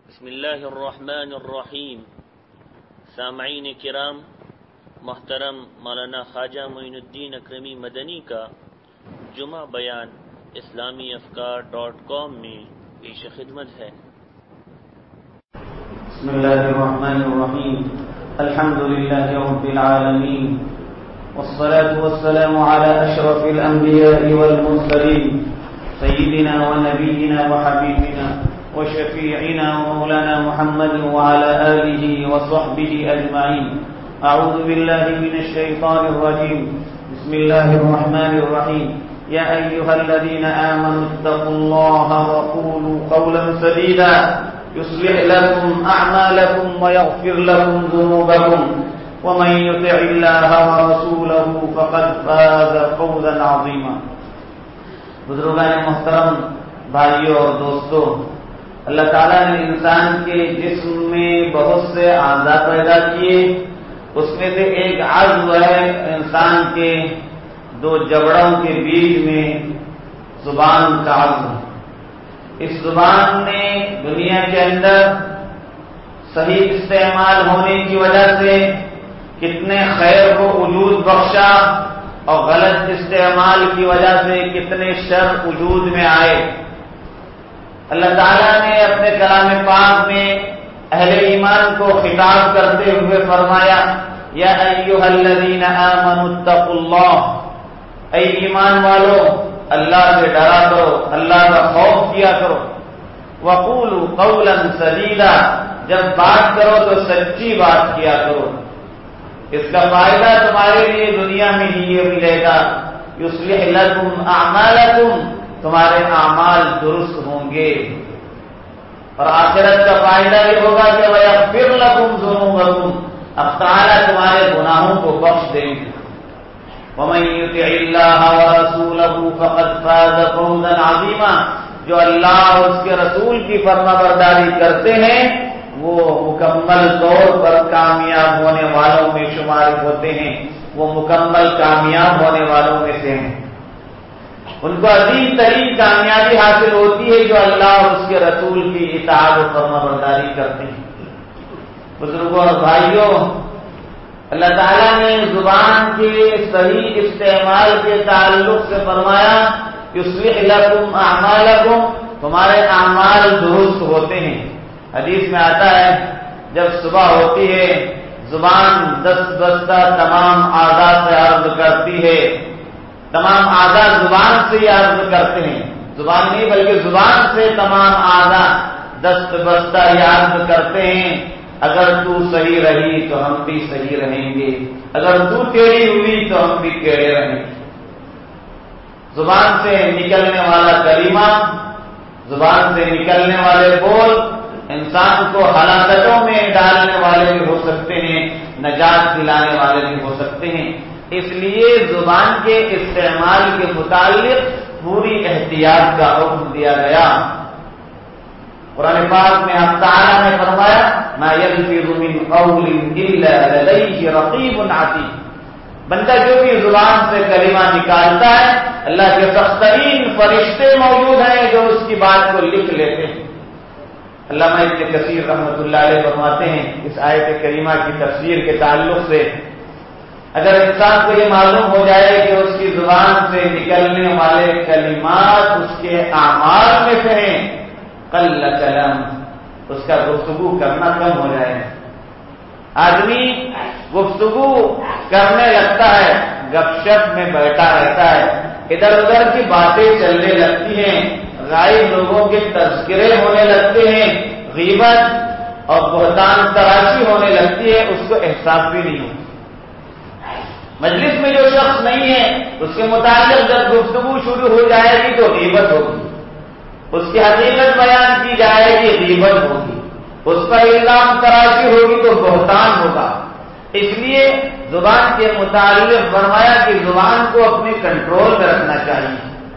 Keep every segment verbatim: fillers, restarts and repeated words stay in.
بسم اللہ الرحمن الرحیم. سامعین کرام، محترم مولانا خواجہ معین الدین اکرمی مدنی کا جمعہ بیان اسلامی افکار ڈاٹ کام میں پیش خدمت ہے. بسم اللہ الرحمن الرحیم. الحمد للہ رب العالمین والصلاة والسلام على اشرف الانبیاء والمرسلین سیدنا ونبینا وحبیبنا وشفیعنا ومولانا محمد وعلى آله وصحبه أجمعين. أعوذ بالله من الشيطان الرجيم. بسم الله الرحمن الرحيم. يا أيها الذين آمنوا اتقوا الله وقولوا قولا سديدا يصلح لكم أعمالكم ويغفر لكم ذنوبكم ومن يطع الله ورسوله فقد فاز فوزا عظيما. بزرگان محترم، بھائیوں اور دوستوں، اللہ تعالیٰ نے انسان کے جسم میں بہت سے اعضاء پیدا کیے. اس میں سے ایک عضو ہے انسان کے دو جبڑوں کے بیچ میں زبان کا عضو. اس زبان نے دنیا کے اندر صحیح استعمال ہونے کی وجہ سے کتنے خیر کو وجود بخشا اور غلط استعمال کی وجہ سے کتنے شر وجود میں آئے. اللہ تعالیٰ نے اپنے کلام پاک میں اہل ایمان کو خطاب کرتے ہوئے فرمایا، یا ایھا الذین آمنوا اتقوا اللہ، اے ایمان والو اللہ سے ڈرا کرو، اللہ کا خوف کیا کرو. وقولوا قولا سدیدا، جب بات کرو تو سچی بات کیا کرو. اس کا فائدہ تمہارے لیے دنیا میں ہی یہ ملے گا. یصلح لکم اعمالکم، تمہارے اعمال درست ہوں گے، اور آخرت کا فائدہ یہ ہوگا کہ وَيَغْفِرْ لَكُمْ ذُنُوبَكُمْ، اب تعالیٰ تمہارے گناہوں کو بخش دیں گے. وَمَن يُطِعِ اللَّهَ وَرَسُولَهُ فَقَدْ فَازَ فَوْزًا عَظِيمًا، جو اللہ اور اس کے رسول کی فرما برداری کرتے ہیں وہ مکمل طور پر کامیاب ہونے والوں میں شمار ہوتے ہیں، وہ مکمل کامیاب ہونے والوں میں سے ہیں. ان کو عظیم ترین کامیابی حاصل ہوتی ہے جو اللہ اور اس کے رسول کی اطاعت و فرما برداری کرتے ہیں. بزرگوں اور بھائیوں، اللہ تعالیٰ نے زبان کے صحیح استعمال کے تعلق سے فرمایا، یصلح لکم اعمالکم، تمہارے اعمال درست ہوتے ہیں. حدیث میں آتا ہے جب صبح ہوتی ہے زبان دست بستہ تمام اعضاء سے عرض کرتی ہے، تمام اعضاء زبان سے ہی عرض کرتے ہیں، زبان نہیں بلکہ زبان سے تمام اعضاء دست بستہ ہی عرض کرتے ہیں، اگر تو صحیح رہی تو ہم بھی صحیح رہیں گے، اگر تو ٹیڑھی ہوئی تو ہم بھی ٹیڑھے رہیں گے. زبان سے نکلنے والا کلمہ، زبان سے نکلنے والے بول انسان کو ہلاکتوں میں ڈالنے والے بھی ہو سکتے ہیں، نجات دلانے والے بھی ہو سکتے ہیں. اس لیے زبان کے استعمال کے متعلق پوری احتیاط کا حکم دیا گیا. قرآن پاک میں اللہ تعالیٰ نے فرمایا، ما یلفظ من قول الا لدیہ رقیب عتید، بندہ جو بھی زبان سے کلمہ نکالتا ہے اللہ کے سخترین فرشتے موجود ہیں جو اس کی بات کو لکھ لیتے ہیں. علامہ ابن کثیر رحمۃ اللہ علیہ فرماتے ہیں اس آیت کریمہ کی تفسیر کے تعلق سے، اگر انسان کو یہ معلوم ہو جائے کہ اس کی زبان سے نکلنے والے کلمات اس کے اعمال میں سے ہیں، قل کلام، اس کا گفتگو کرنا کم ہو جائے. آدمی گفتگو کرنے لگتا ہے، گپ شپ میں بیٹھا رہتا ہے، ادھر ادھر کی باتیں چلنے لگتی ہیں، غائب لوگوں کے تذکرے ہونے لگتے ہیں، غیبت اور بہتان تراشی ہونے لگتی ہے، اس کو احساس بھی نہیں ہوتا. مجلس میں جو شخص نہیں ہے اس کے متعلق جب گفتگو شروع ہو جائے گی تو غیبت ہوگی، اس کی حقیقت بیان کی جائے گی غیبت ہوگی، اس پر الزام تراشی ہوگی تو بہتان ہوگا. اس لیے زبان کے متعلق فرمایا کہ زبان کو اپنے کنٹرول میں رکھنا چاہیے.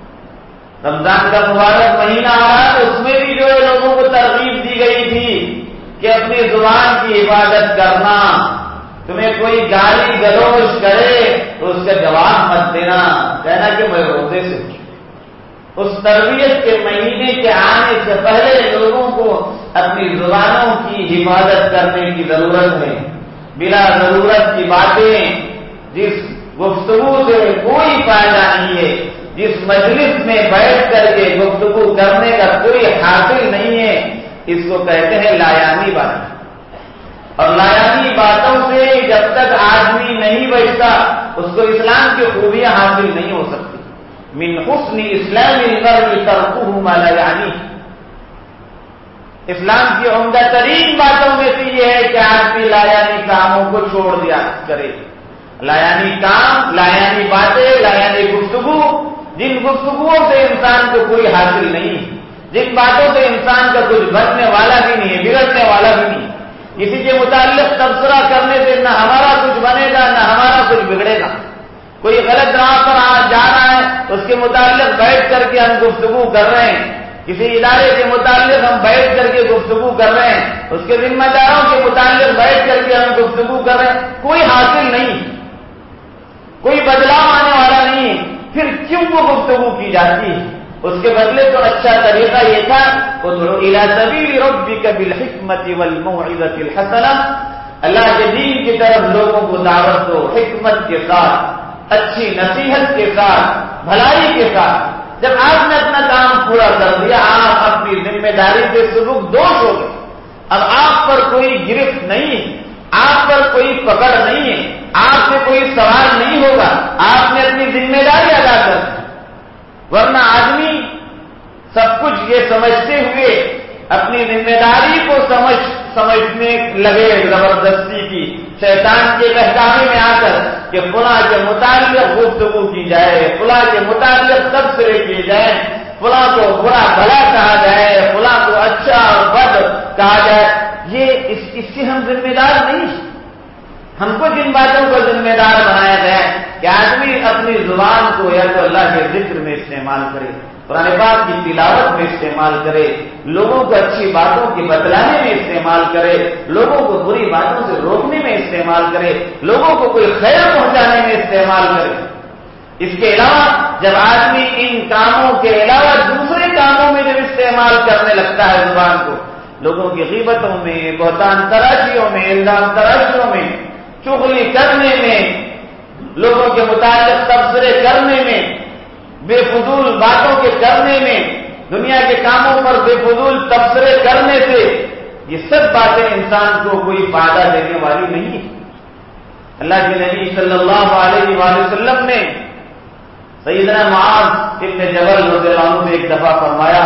رمضان کا مبارک مہینہ آ رہا ہے، اس میں بھی جو ہے لوگوں کو ترغیب دی گئی تھی کہ اپنی زبان کی حفاظت کرنا، تمہیں کوئی گالی گلوچ کرے تو اس کا جواب مت دینا، کہنا کہ میں روزے سے. اس تربیت کے مہینے کے آنے سے پہلے لوگوں کو اپنی زبانوں کی حفاظت کرنے کی ضرورت ہے. بلا ضرورت کی باتیں، جس گفتگو سے کوئی فائدہ نہیں ہے، جس مجلس میں بیٹھ کر کے گفتگو کرنے کا کوئی حاصل نہیں ہے، اس کو کہتے ہیں لایانی باتیں. اور لایانی باتوں سے جب تک آدمی نہیں بچتا اس کو اسلام کی خوبیاں حاصل نہیں ہو سکتی. من حسن اسلام المرء ترکہ ما لا یعنی. اسلام کی عمدہ ترین باتوں میں سے یہ ہے کہ آدمی لایانی کاموں کو چھوڑ دیا کرے. لایانی کام، لایانی باتیں، لایانی گفتگو، جن گفتگوؤں سے انسان کو کوئی حاصل نہیں ہے، جن باتوں سے انسان کا کچھ بننے والا بھی نہیں ہے، بگڑنے والا بھی نہیں. کسی کے متعلق تبصرہ کرنے سے نہ ہمارا کچھ بنے گا نہ ہمارا کچھ بگڑے گا. کوئی غلط راہ پر جا رہا ہے اس کے متعلق بیٹھ کر کے ہم گفتگو کر رہے ہیں، کسی ادارے کے متعلق ہم بیٹھ کر کے گفتگو کر رہے ہیں، اس کے ذمہ داروں کے متعلق بیٹھ کر کے ہم گفتگو کر رہے ہیں، کوئی حاصل نہیں، کوئی بدلاؤ آنے والا نہیں. پھر کیوں وہ گفتگو کی جاتی ہے؟ اس کے بدلے تو اچھا طریقہ یہ تھا ادعو الی سبیل ربک بالحکمۃ والموعظۃ الحسنہ. اللہ کے دین کی طرف لوگوں کو دعوت دو، حکمت کے ساتھ، اچھی نصیحت کے ساتھ، بھلائی کے ساتھ. جب آپ نے اپنا کام پورا کر دیا، آپ اپنی ذمہ داری سے سبک دوش ہو گئے. اب آپ پر کوئی گرفت نہیں ہے، آپ پر کوئی پکڑ نہیں ہے، آپ سے کوئی سوال نہیں ہوگا، آپ نے اپنی ذمہ داری ادا کر دی. ورنہ آدمی سب کچھ یہ سمجھتے ہوئے اپنی ذمہ داری کو سمجھ سمجھنے لگے زبردستی کی، شیطان کے بہکاوے میں آ کر کہ فلاں کے متعلق گفتگو کی جائے، فلاں کے متعلق تبصرے کیے جائیں، فلاں کو برا بھلا کہا جائے، فلاں کو اچھا اور بد کہا جائے. یہ اس, اس سے ہم ذمہ دار نہیں. ہم کو جن باتوں کو ذمہ دار بنایا گیا ہے کہ آدمی اپنی زبان کو یا تو اللہ کے ذکر میں استعمال کرے، قرآن پاک کی تلاوت میں استعمال کرے، لوگوں کو اچھی باتوں کی بتلانے میں استعمال کرے، لوگوں کو بری باتوں سے روکنے میں استعمال کرے، لوگوں کو کوئی خیر پہنچانے میں استعمال کرے. اس کے علاوہ جب آدمی ان کاموں کے علاوہ دوسرے کاموں میں جب استعمال کرنے لگتا ہے زبان کو، لوگوں کی غیبتوں میں، بہتان تراشیوں میں، الزام تراشیوں میں، چغلی کرنے میں، لوگوں کے متعلق تبصرے کرنے میں، بے فضول باتوں کے کرنے میں، دنیا کے کاموں پر بے فضول تبصرے کرنے سے یہ سب باتیں انسان کو کوئی فائدہ دینے والی نہیں ہے. اللہ کے نبی صلی اللہ علیہ وآلہ وسلم نے سیدنا معاذ ابن جبل رضی اللہ عنہ سے ایک دفعہ فرمایا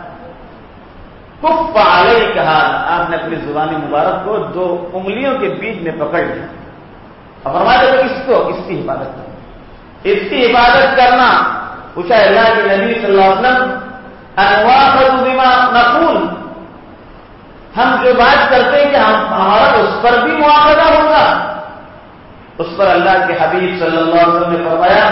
کف علیک ھذا. آپ نے اپنی زبان مبارک کو دو انگلیوں کے بیچ میں پکڑ لیا اور فرمایا کہ اس کو اس کی حفاظت کرنا، اس کی حفاظت کرنا. پوچھا اللہ کے نبی صلی اللہ علیہ وسلم انواخذ بما نقول، ہم جو بات کرتے ہیں کہ ہم ہمارا اس پر بھی مواخذہ ہوگا؟ اس پر اللہ کے حبیب صلی اللہ علیہ وسلم نے فرمایا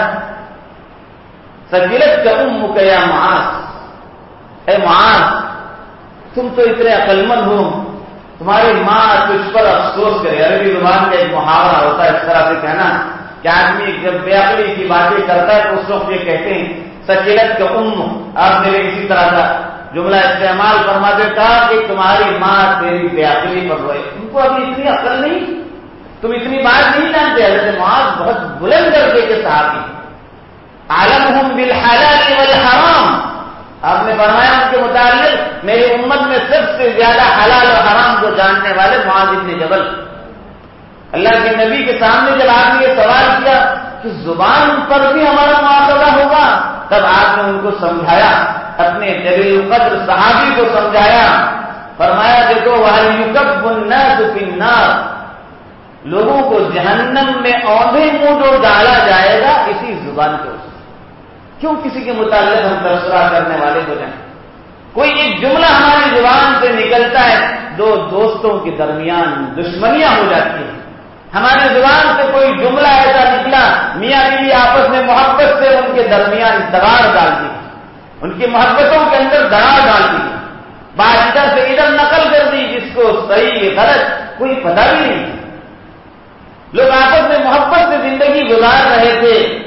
ثقلتک امک یا معاذ، اے معاذ تم تو اتنے عقل مند ہو، تمہاری ماں تجھ پر افسوس کرے. عربی زبان کا ایک محاورہ ہوتا ہے اس طرح سے کہنا کہ آدمی جب بے عقلی کی باتیں کرتا ہے تو اس وقت یہ کہتے ہیں ثقلتک ام. آپ نے اسی طرح کا جملہ استعمال فرماتے کہا کہ تمہاری ماں تیری بے عقلی پر روئے، تم کو ابھی اتنی عقل نہیں، تم اتنی بات نہیں جانتے. حضرت معاذ بہت بلند درجے کے صحابی، عالمہم بالحلال والحرام. آپ نے فرمایا ان کے متعلق میری امت میں سب سے زیادہ حلال اور حرام کو جاننے والے معاذ بن جبل. اللہ کے نبی کے سامنے جب آپ نے یہ سوال کیا کہ زبان پر بھی ہمارا مواخذہ ہوگا، تب آپ نے ان کو سمجھایا، اپنے جلیل القدر صحابی کو سمجھایا. فرمایا دیکھو وَهَلْ يُكَبُّ النَّاسُ فِي النَّارِ، لوگوں کو جہنم میں اوندھے منہ جو ڈالا جائے گا اسی زبان کے اس. کیوں کسی کے متعلق ہم تبصرہ کرنے والے ہو جائیں؟ کوئی ایک جملہ ہماری زبان سے نکلتا ہے، دو دوستوں کے درمیان دشمنیاں ہو جاتی ہیں. ہماری زبان سے کوئی جملہ ایسا نکلا، میاں بیوی آپس میں محبت سے ان کے درمیان دراڑ ڈال دی، ان کی محبتوں کے اندر دراڑ ڈال دی، بات ادھر سے ادھر نقل کر دی، جس کو صحیح غلط کوئی پتہ بھی نہیں. لوگ آپس میں محبت سے زندگی گزار رہے تھے،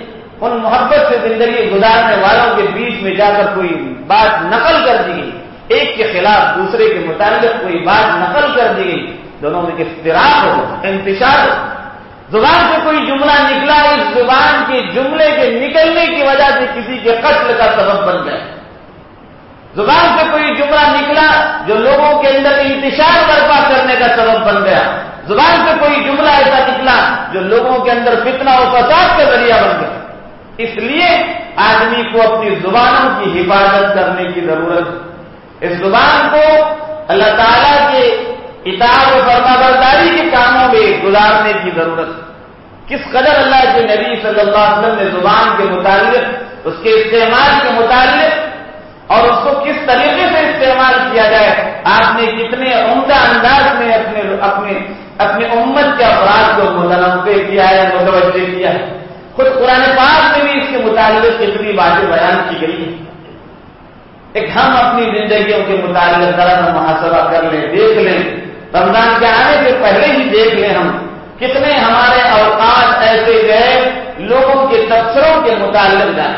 ان محبت سے زندگی گزارنے والوں کے بیچ میں جا کر کوئی بات نقل کر دی گئی، ایک کے خلاف دوسرے کے متعلق کوئی بات نقل کر دی گئی، دونوں میں اختلاف ہو، انتشار ہو، زبان سے کوئی جملہ نکلا، اس زبان کے جملے کے نکلنے کی وجہ سے کسی کے قتل کا سبب بن گیا، زبان سے کوئی جملہ نکلا جو لوگوں کے اندر انتشار برپا کرنے کا سبب بن گیا، زبان سے کوئی جملہ ایسا نکلا جو لوگوں کے اندر فتنہ و فساد کا ذریعہ بن گیا۔ اس لیے آدمی کو اپنی زبانوں کی حفاظت کرنے کی ضرورت ہے، اس زبان کو اللہ تعالیٰ کے اطاعت و فرما برداری کے کاموں میں گزارنے کی ضرورت ہے۔ کس قدر اللہ کے نبی صلی اللہ علیہ وسلم نے زبان کے متعلق، اس کے استعمال کے متعلق اور اس کو کس طریقے سے استعمال کیا جائے، آپ نے کتنے عمدہ انداز میں اپنے اپنے اپنے امت کے افراد کو متنوع کیا ہے، متوجہ کیا ہے۔ خود قرآن پاک میں بھی اس کے متعلق کتنی باتیں بیان کی گئی ہیں۔ ایک ہم اپنی زندگیوں کے متعلق ذرا سا محاسبہ کر لیں، دیکھ لیں، رمضان کے آنے سے پہلے ہی دیکھ لیں ہم کتنے ہمارے اوقات ایسے گئے لوگوں کے تبصروں کے متعلق جانے۔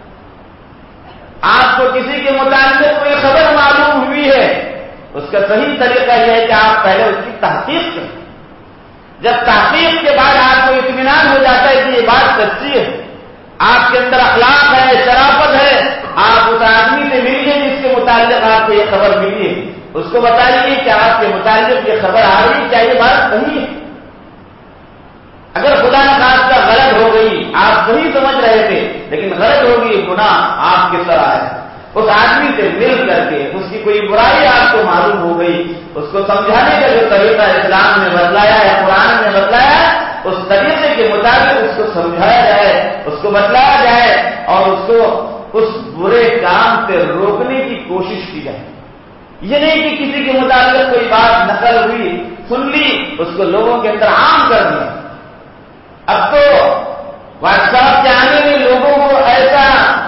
آپ کو کسی کے متعلق کوئی خبر معلوم ہوئی ہے، اس کا صحیح طریقہ یہ ہے کہ آپ پہلے اس کی تحقیق کریں۔ جب تحقیق کے بعد آپ کو اطمینان ہو جاتا ہے کہ یہ بات سچی ہے، آپ کے اندر اخلاق ہے، شرافت ہے، آپ اس آدمی سے ملیے جس کے متعلق آپ کو یہ خبر ملی ہے، اس کو بتائیے کہ آپ کے متعلق یہ خبر آ رہی ہے، کیا یہ بات صحیح ہے؟ اگر خدا نخواستہ غلط ہو گئی، آپ صحیح سمجھ رہے تھے لیکن غلط ہو گئی، گناہ آپ کے سر آئے، اس آدمی سے مل کر کے اس کی کوئی برائی آپ کو معلوم ہو گئی، اس کو سمجھانے کا جو طریقہ اسلام نے بتلایا ہے، قرآن نے بتلایا ہے، اس طریقے کے مطابق اس کو سمجھایا جائے، اس کو بتلایا جائے اور اس کو اس برے کام سے روکنے کی کوشش کی جائے۔ یہ نہیں کہ کسی کے متعلق کوئی بات نقل ہوئی، سن لی، اس کو لوگوں کے اندر عام کر دیا۔ اب تو واٹس ایپ کے آنے میں لوگوں کو ایسا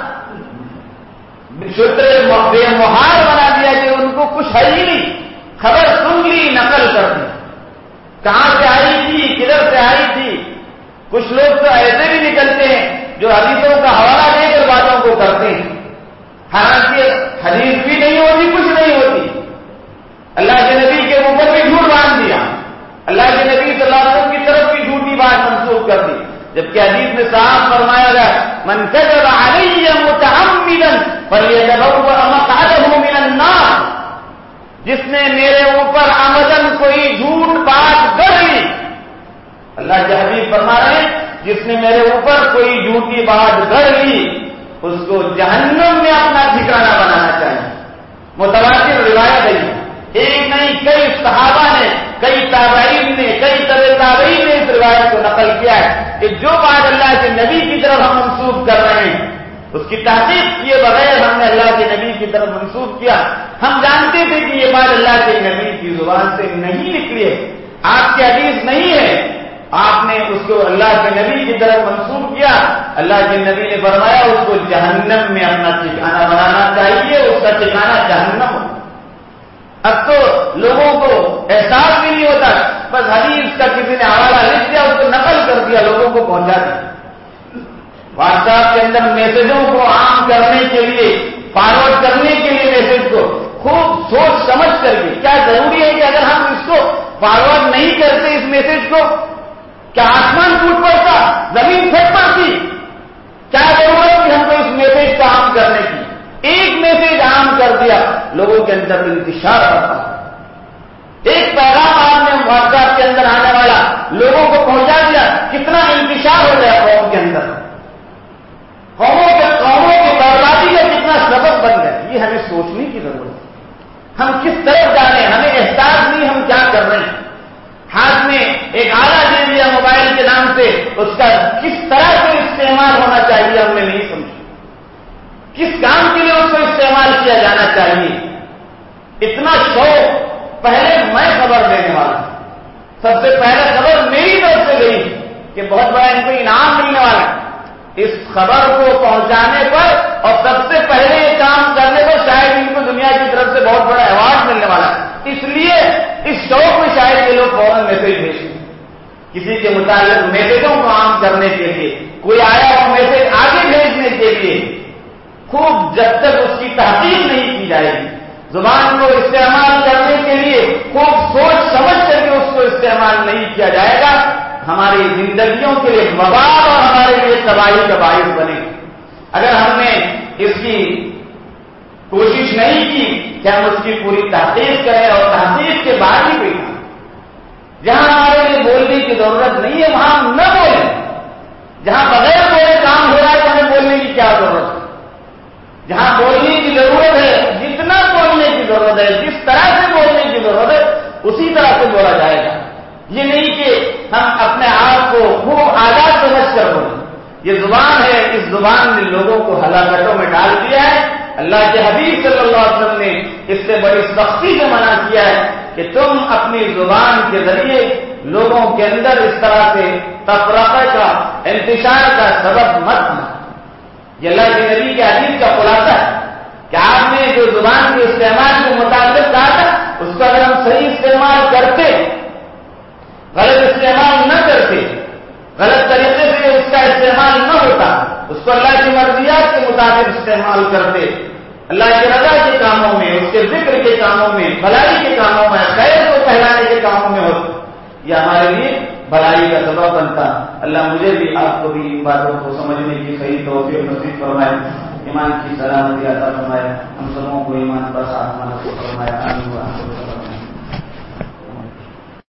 بے محال بنا دیا کہ ان کو کچھ ہے ہی نہیں، خبر سن لی، نقل کر دی، کہاں سے آئی تھی، کدھر سے آئی تھی۔ کچھ لوگ تو ایسے بھی نکلتے ہیں جو حدیثوں کا حوالہ دے کر باتوں کو کرتے ہیں، حالانکہ حدیث بھی نہیں ہوتی، کچھ نہیں ہوتی، اللہ کے نبی کے اوپر بھی جھوٹ باندھ دیا، اللہ کے نبی صلی اللہ علیہ وسلم کی طرف بھی جھوٹی بات منسوخ کر دی، جبکہ حدیث میں صاف فرمایا گیا من کذب علی متعمدا فلیتبوأ مقعدہ من النار، جس نے میرے اوپر عمدن کوئی جھوٹ بات گڑھ لی، اللہ کے حبیب فرما رہے ہیں جس نے میرے اوپر کوئی جھوٹی بات گڑھ لی اس کو جہنم میں اپنا ٹھکانہ بنانا چاہیے۔ متواتر روایت ہے، ایک نہیں کئی صحابہ نے، کئی تابعین نے، کئی تبع تابعین نے اس روایت کو نقل کیا ہے کہ جو بات اللہ کے نبی کی طرف ہم منسوخ کر رہے ہیں اس کی تحقیق کیے بغیر ہم نے اللہ کے نبی کی طرف منسوخ کیا۔ ہم جانتے تھے کہ یہ بات اللہ کے نبی کی زبان سے نہیں نکلی ہے، آپ کی حدیث نہیں ہے، آپ نے اس کو اللہ کے نبی کی طرف منسوخ کیا۔ اللہ کے نبی نے فرمایا اس کو جہنم میں اپنا ٹھکانہ بنانا چاہیے، اس کا ٹھکانہ جہنم ہو۔ اب تو لوگوں کو احساس بھی نہیں ہوتا، بس حدیث کا کسی نے حوالہ لکھ دیا، اس کو نقل کر دیا، لوگوں کو پہنچا دیا۔ واٹس ایپ کے اندر میسجوں کو عام کرنے کے لیے، فارورڈ کرنے کے لیے میسج کو خوب سوچ سمجھ کر کے، کیا ضروری ہے کہ اگر ہم اس کو فارورڈ نہیں کرتے اس میسج کو کیا آسمان ٹوٹ پڑتا، زمین پھٹ پڑتی؟ کیا ضرورت تھی ہم کو اس میسج کو عام کرنے کی؟ ایک میسج عام کر دیا، لوگوں کے اندر انتشار ہوتا، ایک پیغام آپ نے واٹس ایپ کے اندر آنے والا لوگوں کو پہنچا دیا، کتنا انتشار ہو گیا قوم کے اندر، قوموں کے قوموں کی بربادی کا کتنا سبب بن گیا۔ یہ ہمیں سوچنے کی ضرورت ہے، ہم کس طرف جا رہے ہیں، ہمیں احساس نہیں ہم کیا کر رہے ہیں۔ ہاتھ میں ایک آلہ دے دیا موبائل کے نام سے، اس کا کس طرح سے استعمال ہونا چاہیے ہم نے نہیں سمجھا، کس کام کے لیے اس کو استعمال کیا جانا چاہیے۔ اتنا شوق، پہلے میں خبر دینے والا، سب سے پہلے خبر میری طرف سے گئی کہ بہت بڑا ان کو انعام ملنے والا ہے، اس خبر کو پہنچانے پر اور سب سے پہلے یہ کام کرنے پر شاید ان کو دنیا کی طرف سے بہت بڑا ایوارڈ ملنے والا ہے۔ اس لیے اس شوق میں شاید یہ لوگ فوراً میسج بھیجتے ہیں، کسی کے متعلق میسجوں کو عام کرنے کے لیے کوئی آیا ہو میسج آگے بھیجنے کے لیے، خوب جب تک اس کی تحقیق نہیں کی جائے گی، زبان کو استعمال کرنے کے لیے خوب سوچ سمجھ کر کے اس کو استعمال نہیں کیا جائے گا، ہماری زندگیوں کے لیے وبال اور ہمارے لیے تباہی کا باعث بنے گا۔ اگر ہم نے اس کی کوشش نہیں کی کہ ہم اس کی پوری تحقیق کریں اور تحقیق کے بعد ہی کوئی کام، جہاں ہمارے لیے بولنے کی ضرورت نہیں ہے وہاں ہم نہ بولیں، جہاں بغیر بولے کام ہو رہا ہے تو ہمیں بولنے کی کیا ضرورت ہے؟ جہاں بولنے کی ضرورت ہے، جتنا بولنے کی ضرورت ہے، جس طرح سے بولنے کی ضرورت ہے اسی طرح سے بولا جائے گا۔ یہ نہیں کہ ہم اپنے آپ کو خوب آزاد سمجھ کر بولیں۔ یہ زبان ہے، اس زبان نے لوگوں کو ہلاکتوں میں ڈال دیا ہے۔ اللہ کے حبیب صلی اللہ علیہ وسلم نے اس سے بڑی سختی سے منع کیا ہے کہ تم اپنی زبان کے ذریعے لوگوں کے اندر اس طرح سے تفرقہ کا، انتشار کا سبب مت بنو۔ یہ اللہ کے نبی کے حدیث کا خلاصہ ہے کہ آپ نے جو زبان کے استعمال کے متعلق کہا تھا اس کا اگر ہم صحیح استعمال کرتے، غلط استعمال نہ کرتے، غلط طریقے سے اس کا استعمال نہ ہوتا، اس کو اللہ کی مرضیات کے مطابق استعمال کرتے، اللہ کی رضا کے کاموں میں، اس کے ذکر کے کاموں میں، بھلائی کے کاموں میں، خیر کو پھیلانے کے کاموں میں ہوتے، یہ ہمارے لیے بھلائی کا سبب بنتا۔ اللہ مجھے بھی آپ کو بھی ان باتوں کو سمجھنے کی صحیح توفیق نصیب فرمائے، ایمان کی سلامتی عطا فرمائے، ہم سبوں کو ایمان پر ساتھ نصیب فرمائے۔ آمین۔